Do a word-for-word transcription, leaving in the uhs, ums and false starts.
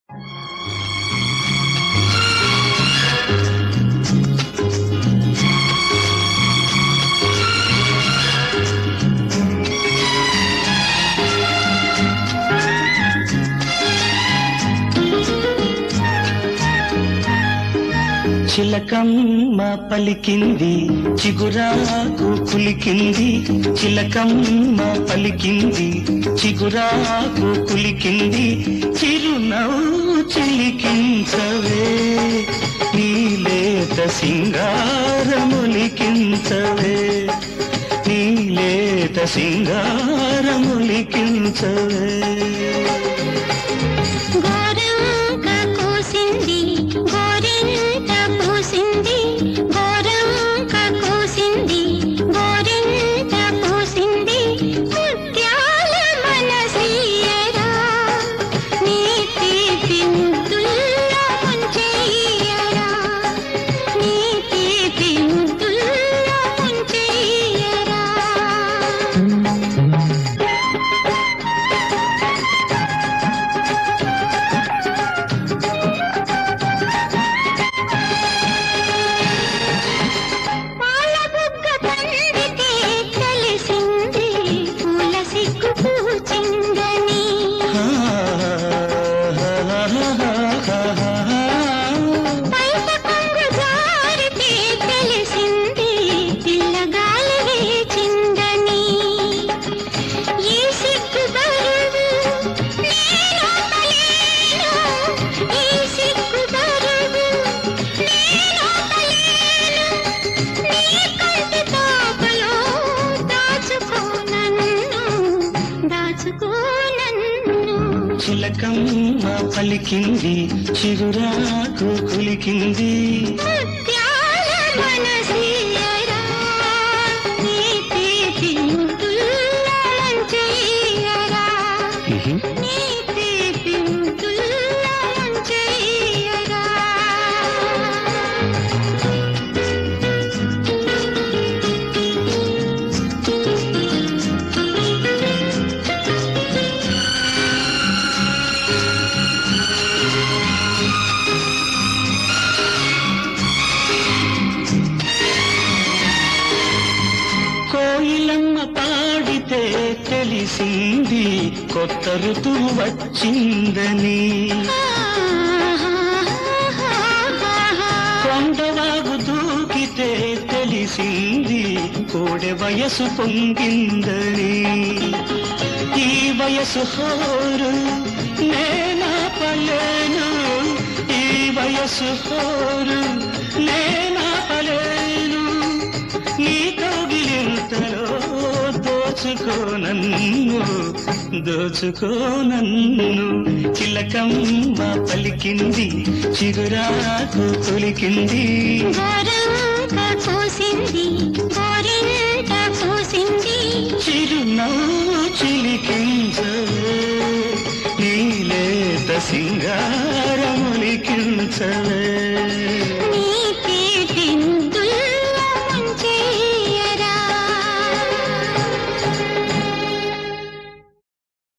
చిలకమ్మ పలికింది చిగురాకు కులికింది, చిలకమ్మ పలికింది చిగురాకు కులికింది, చిరునవ్వు చిలికించవే నీలేత సింగారములికించవే, నీలేత సింగారములికించవే. చిలకమ్మ పలికింది చిగురాకు కులికింది, ముత్యాల మనసియరా నీ తీపి ముద్దుల్లో ముంచెయ్యరా, నీ తీపి ముద్దుల్లో ముంచెయ్యరా. కోయిలమ్మ పాడితే తెలిసింది కొత్త ఋతువు వచ్చిందని, కొండవాగు దూకితే తెలిసింది కోడె వయసు పొంగిందని, ఈ వయసు హోరు నేనాపలేను, ఈ వయసు హోరు నేనాపలేను, నీ కౌగిలింతలో దోచుకో నన్ను, దోచుకో నన్ను. చిలకమ్మ పలికింది చిగురాకు కులికింది, చిరునవ్వు చిలికించవే నీలేత సింగారములికించవే.